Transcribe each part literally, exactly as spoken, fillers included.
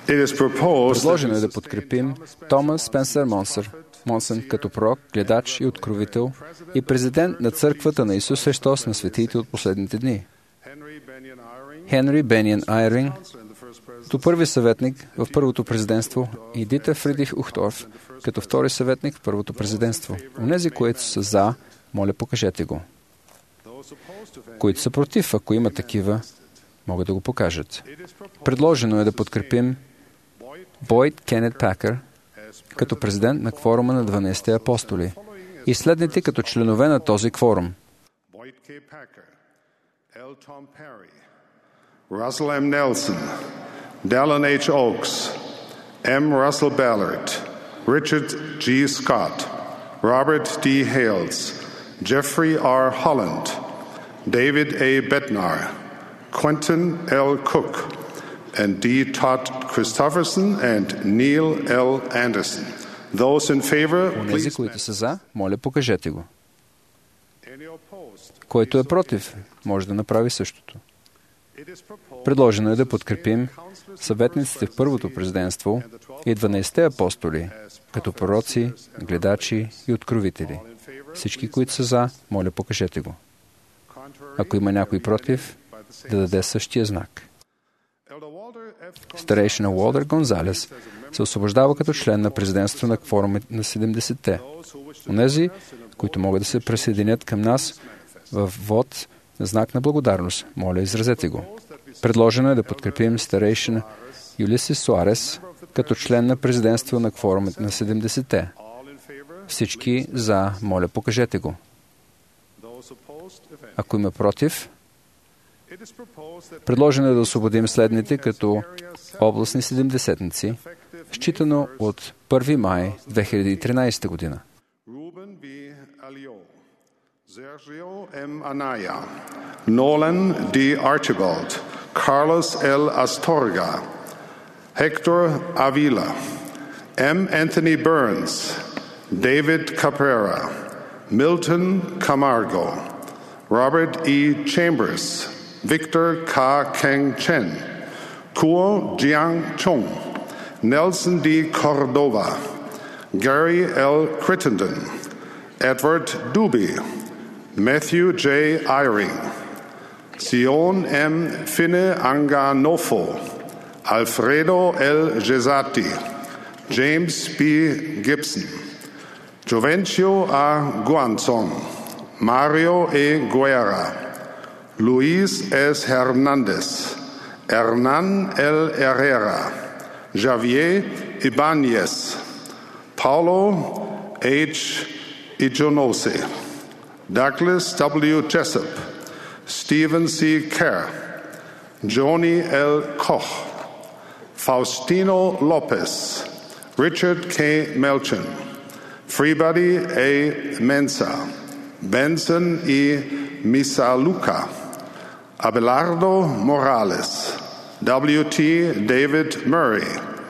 Предложено е да подкрепим Томас Спенсър Монсър, Монсън като пророк, гледач и откровител и президент на Църквата на Исус Христос на светиите от последните дни. Хенри Бениан Айринг като първи съветник в първото президентство и Дитер Фридрих Ухторф като втори съветник в първото президентство. Онези, които са за, моля, покажете го. Които са против, ако има такива, могат да го покажат. Предложено е да подкрепим Бойд Кенет Пакър като президент на кворума на дванадесетте апостоли и следните като членове на този кворум. Russell M. Nelson, Dallin H. Oaks, M. Russell Ballard, Richard G. Scott, Robert D. Hales, Jeffrey R. Holland, David A. Bednar, Quentin L. Cook, and D. Todd Christofferson and Neil L. Anderson. Those in favor, Онези, които са за, моля, покажете го. Който е против, може да направи същото. Предложено е да подкрепим съветниците в първото президентство и дванадесетте апостоли, като пророци, гледачи и откровители. Всички, които са за, моля, покажете го. Ако има някой против, да даде същия знак. Старейшина Уолдър Гонзалес се освобождава като член на президентството на кворума на седемдесетте. Онези, които могат да се присъединят към нас в вод на знак на благодарност, моля, изразете го. Предложено е да подкрепим старейшина Юлисис Суарес като член на президентство на кворума на седемдесетте. Всички за, моля, покажете го. Ако има против, предложено е да освободим следните като областни седемдесетници, считано от първи май две хиляди и тринадесета година. Sergio M. Anaya, Nolan D. Archibald, Carlos L. Astorga, Hector Avila, M. Anthony Burns, David Caprera, Milton Camargo, Robert E. Chambers, Victor K. Keng Chen, Kuo Jiang Chung, Nelson D. Cordova, Gary L. Crittenden, Edward Duby, Matthew J. Eyring, Sion M. Finne Anganofo, Alfredo L. Gesati, James B. Gibson, Jovencio A. Guanzon, Mario E. Guerra, Luis S. Hernandez, Hernan L. Herrera, Javier Ibanez, Paulo H. Ijonose, Douglas W. Jessup, Stephen C. Kerr, Joni L. Koch, Faustino Lopez, Richard K. Melchin, Freebody A. Mensa, Benson E. Misaluka, Abelardo Morales, W. T. David Murray,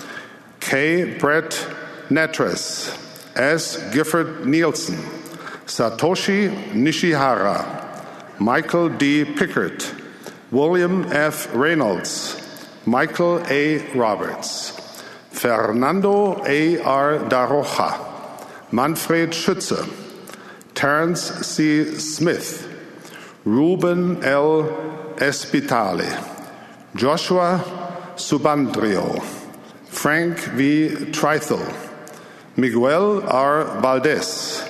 K. Brett Netres, S. Gifford Nielsen, Satoshi Nishihara, Michael D. Pickert, William F. Reynolds, Michael A. Roberts, Fernando A. R. Daroja, Manfred Schütze, Terence C. Smith, Ruben L. Espitale, Joshua Subandrio, Frank V. Trithel, Miguel R. Valdez,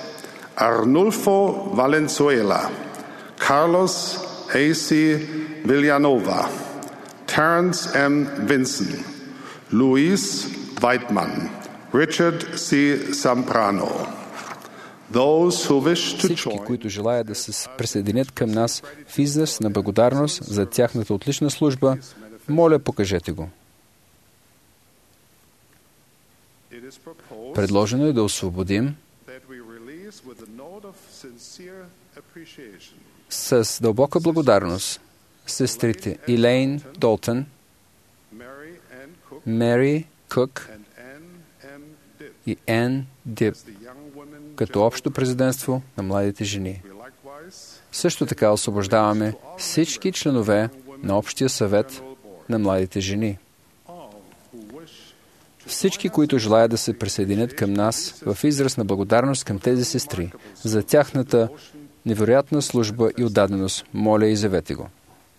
Arnulfo Valenzuela, Carlos A. C. Villanova, Terence M. Vinson, Luis Weidmann, Richard C. Samprano. Those who wish to Всички, join, които желаят да се присъединят към нас в израз на благодарност за тяхната отлична служба, моля, покажете го. Предложено е да освободим с дълбока благодарност сестрите Илейн Долтън, Мери Кук и Ен Дип като общо президентство на младите жени. Също така освобождаваме всички членове на Общия съвет на младите жени. Всички, които желаят да се присъединят към нас в израз на благодарност към тези сестри за тяхната невероятна служба и отдаденост, моля, изявете го.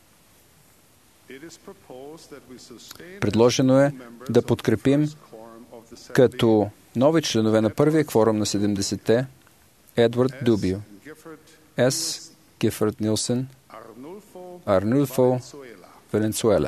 Предложено е да подкрепим като нови членове на първия кворум на седемдесетте Едвард Дубио, С. Гифърд Нилсън, Арнулфо Валенсуела.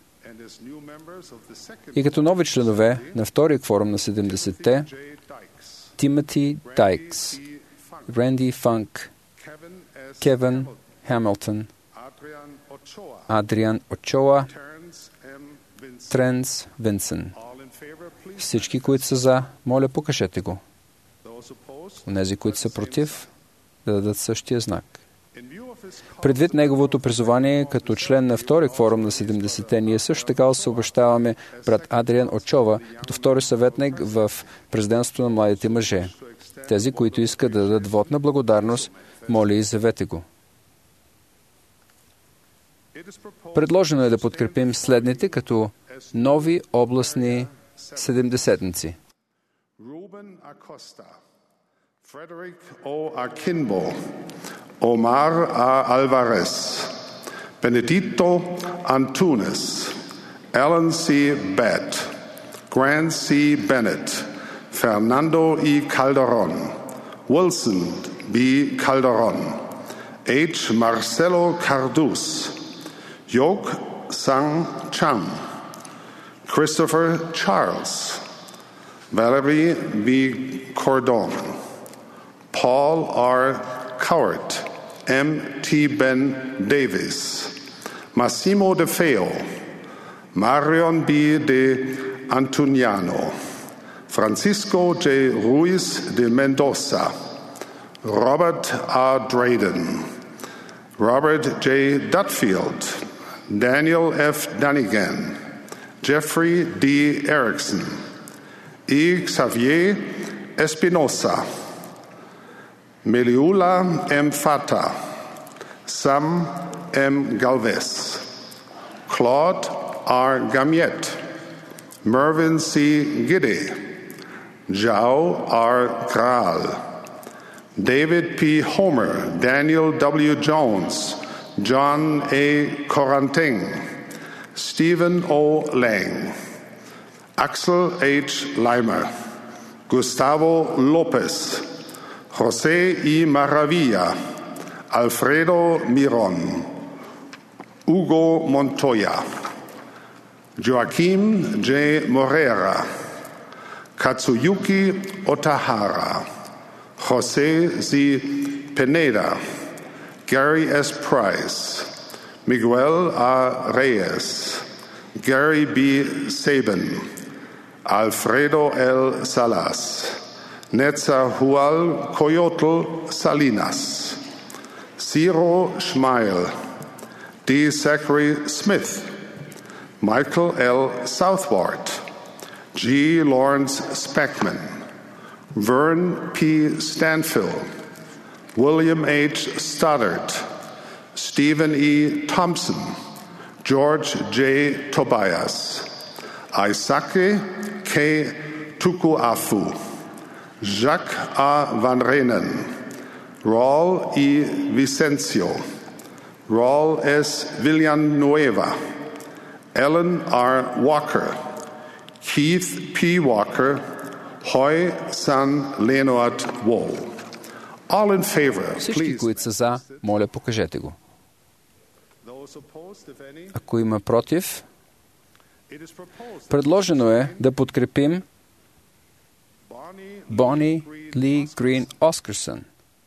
И като нови членове на втория кворум на седемдесетте Тимоти Дайкс, Ренди Фанк, Кевин Хамилтън, Адриан Очоа, Тренс Винсен. Всички, които са за, моля, покажете го. Онези, които са против, да дадат същия знак. Предвид неговото призование като член на втори кворум на седемдесетте, ние също така освобождаваме брат Адриан Очова като втори съветник в президентството на младите мъже. Тези, които искат да дадат вод на благодарност, моля, изявете го. Предложено е да подкрепим следните като нови областни седемдесетници. Ruben Acosta, Frederick O. Akinbo, Omar A. Alvarez, Benedito Antunes, Alan C. Batt, Grant C. Bennett, Fernando E. Calderon, Wilson B. Calderon, H. Marcelo Cardus, Yok Sang Cham, Christopher Charles, Valerie B. Cordon, Paul R. Cowart, M. T. Ben Davis, Massimo De Feo, Marion B. De Antuniano, Francisco J. Ruiz de Mendoza, Robert R. Drayden, Robert J. Dutfield, Daniel F. Dunnigan, Jeffrey D. Erickson, E. Xavier Espinosa, Meliula M. Fata, Sam M. Galvez, Claude R. Gamiet, Mervyn C. Gidde, Zhao R. Graal, David P. Homer, Daniel W. Jones, John A. Coranting, Stephen O. Lang, Axel H. Leimer, Gustavo Lopez, José I. Maravilla, Alfredo Miron, Hugo Montoya, Joaquim J. Morera, Katsuyuki Otahara, José Z. Pineda, Gary S. Price, Miguel A. Reyes, Gary B. Sabin, Alfredo L. Salas, Netzahual Coyotl Salinas, Ciro Schmeil, D. Zachary Smith, Michael L. Southward, G. Lawrence Speckman, Vern P. Stanfill, William H. Stoddard, Stephen E. Thompson, George J. Tobias, Isake K. Tukuafu, Jacques A. Van Renen, Raul E. Vicencio, Raul S. Villanueva, Ellen R. Walker, Keith P. Walker, Hoy San Leonard Wall. All in favor, Всички, които са за, моля, покажете го. Ако има против, предложено е да подкрепим Бони Ли Грин Оскарсън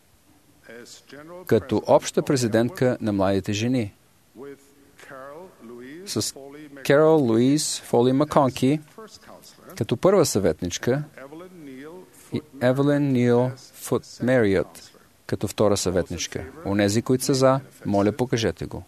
като обща президентка на младите жени, с Керол Луис Фоли Маконки като първа съветничка и Евелин Нил Фут Мериот като втора съветничка. Онези, които са за, моля, покажете го.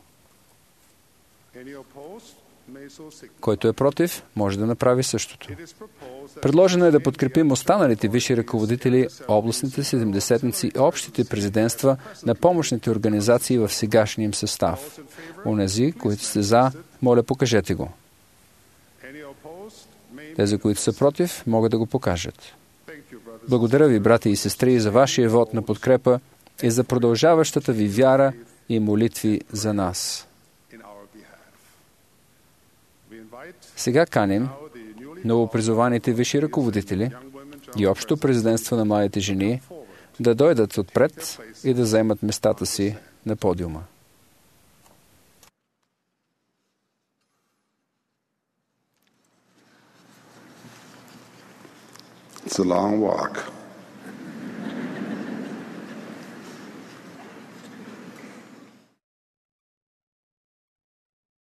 Който е против, може да направи същото. Предложено е да подкрепим останалите висши ръководители, областните седемдесетници и общите президентства на помощните организации в сегашния им състав. Онези, които сте за, моля, покажете го. Тези, които са против, могат да го покажат. Благодаря ви, брати и сестри, за вашия вод на подкрепа и за продължаващата ви вяра и молитви за нас. Сега каним новопризованите висши ръководители и общо президентство на младите жени да дойдат отпред и да заемат местата си на подиума. It's a long walk.